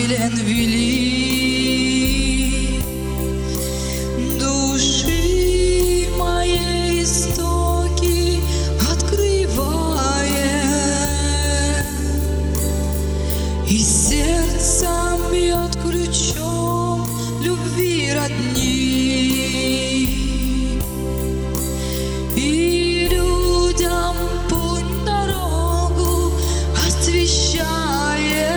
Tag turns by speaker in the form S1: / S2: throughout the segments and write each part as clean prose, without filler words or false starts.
S1: силен велик, души моей истоки открывает, и сердце бьет ключом любви родни, и людям путь дорогу освещает.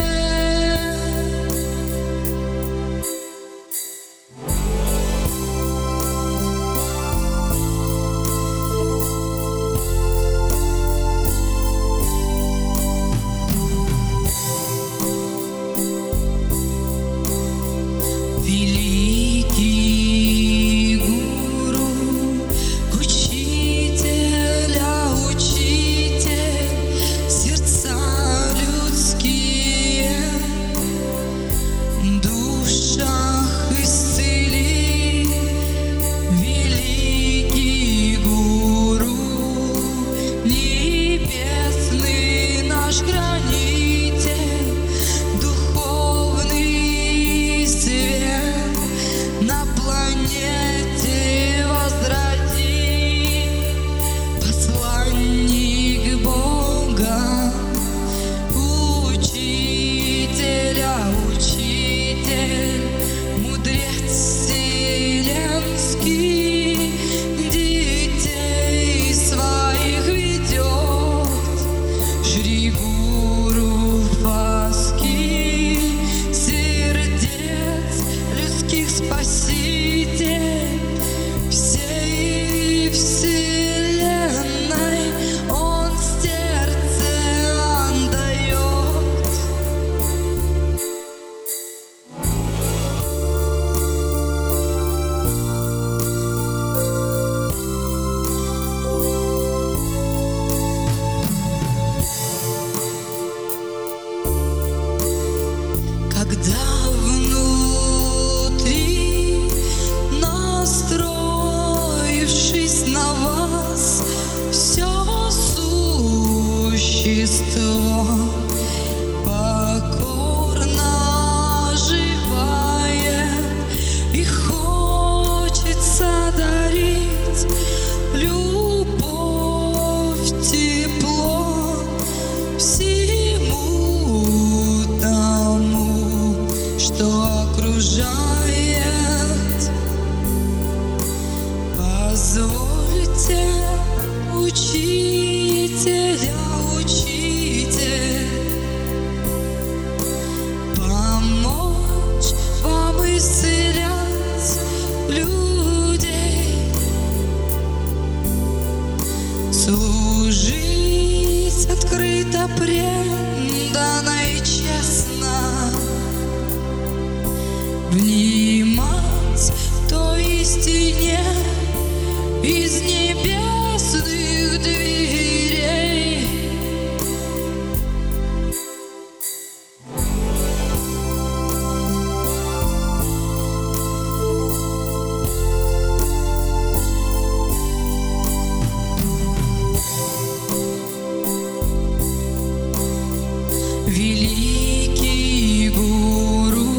S1: Великий гуру, учителя, учитель, сердца людские, душах исцели. Великий гуру, небесный наш хранитель, духовный свет на планете возроди, посланник Бога, учителя, учитель, мудрец вселенский, детей своих ведет, Шри Гуру Васки, сердец людских спаситель, всей вселенной он сердце отдает. Когда внутри, настроившись на вас, все существо покорно оживает, и хочется дарить любовь, тепло всему тому, что окружает. Позвольте, учителя, учитель, помочь вам исцелять людей, служить открыто, преданно и честно, внимать той истине из небесных дверей. Великий гуру,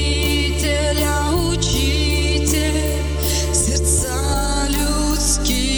S1: учителя, учитель, сердца людские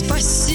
S1: спасибо.